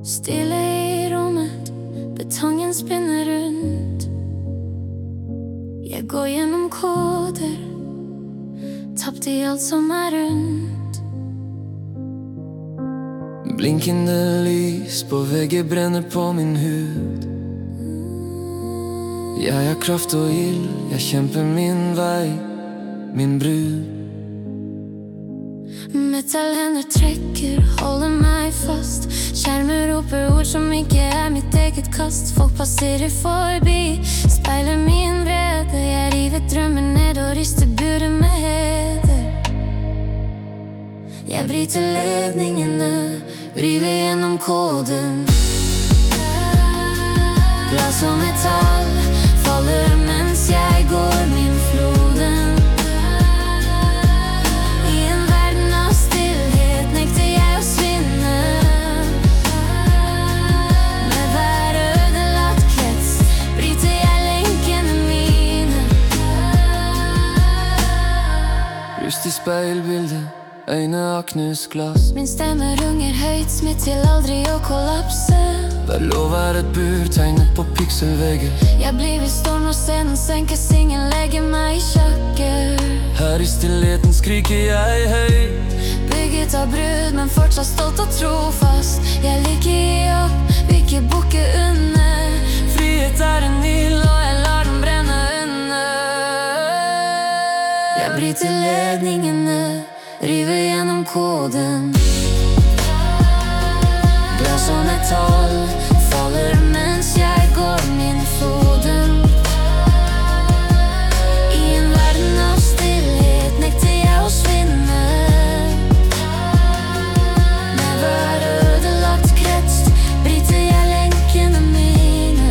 Stille i rommet, betongen spinner rundt. Jeg går gjennom koder, tapt i alt som er rundt. Blinkende lys på vegger brenner på min hud. Jeg har kraft og ild, jeg kjemper min vei, min brud. Metallhender trekker, holder meg fast. Skjermer roper ord som ikke er mitt eget kast. Folk passerer forbi, speiler min vrede. Jeg river drømmer ned og rister buret med heder. Jeg bryter ledningene, river gjennom koden. Glass og metall faller mens jeg går min floden. Rust i speilbildet, øyne av knust glass. Min stemme runger høyt, smitt til aldri å kollapse. Hver lov er et bur, tegnet på pikselvegger. Jeg blir i storm når scenen senkes, ingen legger meg i sjakker. Her i stillheten skriker jeg høyt. Bygget av brud, men fortsatt stolt og trofast. Jeg liker i opp, vil ikke bukke under. Frihet er en ild, og jeg lar den brenne under. Jeg bryter ledningene, river gjennom koden. Glass og metall faller mens jeg går min floden. I en verden av stillhet nekter jeg å svinne. Med hver ødelagt krets bryter jeg lenkene mine.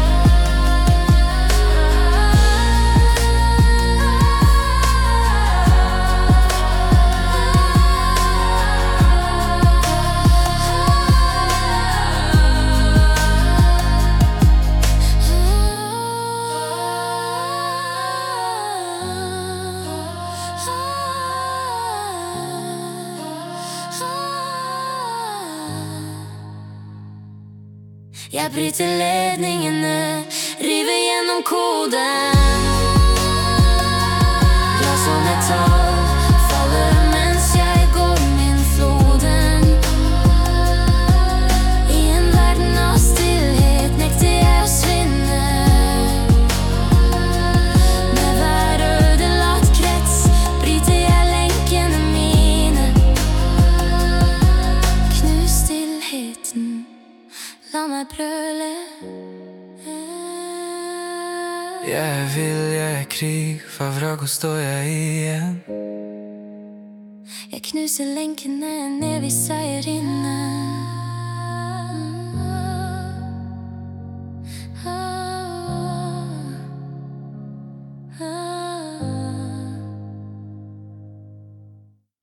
Jeg bryter ledningene, river gjennom koden. Glass og metall faller mens jeg går min floden. I en verden av stillhet nekter jeg å svinne. Med hver ødelagt krets bryter jeg lenkene mine. Knus stillheten, la meg brøle. Jeg vil, jeg er krig, fra vrak og står jeg igjen. Jeg knuser lenkene, en evig seier inne.